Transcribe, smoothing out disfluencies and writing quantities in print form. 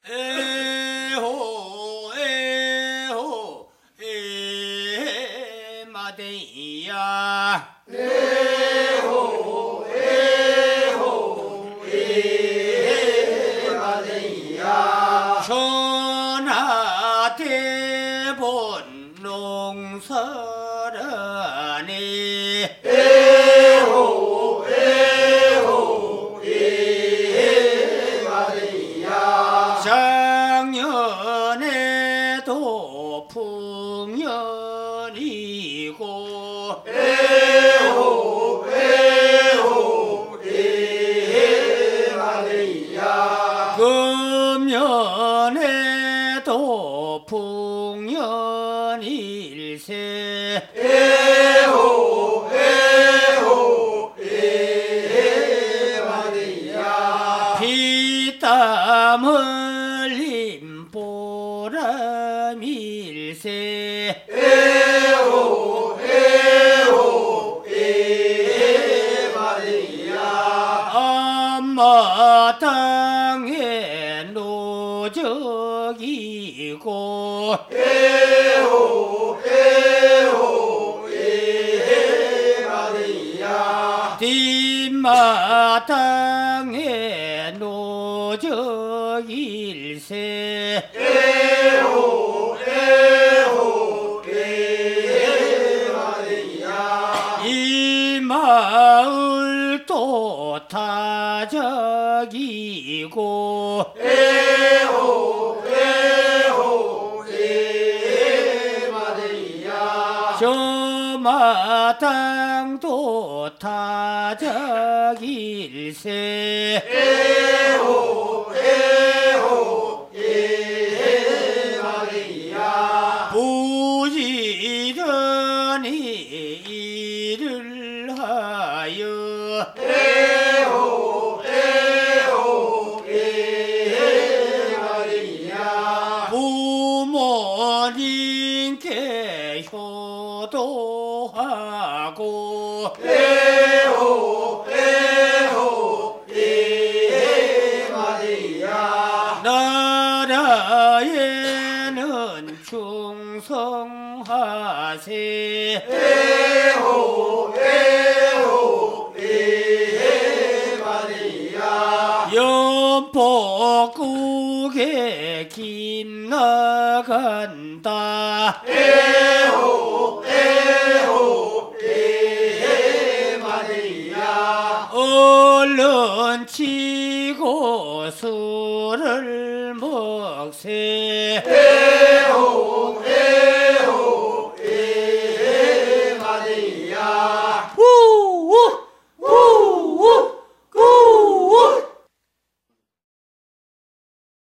에호 에호 에마데이야 에호 에호 에마데이야 전하대본 농설하네 에호 에호 에마데이야 작년에도 풍년이고 에호 에호 에마데이야 금년에도 풍년일세 에호 에호 에마데이야 피땀 흘림 보람일세 에호 에호 에마데이야 엄마 땅에 노적이고 에호 에호 에마데이야 뒷마당에 노적일세 에호 에호 에마데이야 이 마을도 타적이고 에호 에호 에마데이야 저 마당도 타적일세 에호 에호 에마데이야 부지런히 일을 하여 에호 에호 에마데이야 부모님께 효도하고 에호 에호 에마데이야 나라에는 충성하세 에호 에호 에마데이야 연복국에 김나간다 에호 에호 에마데이야 얼른 치고 술을 먹세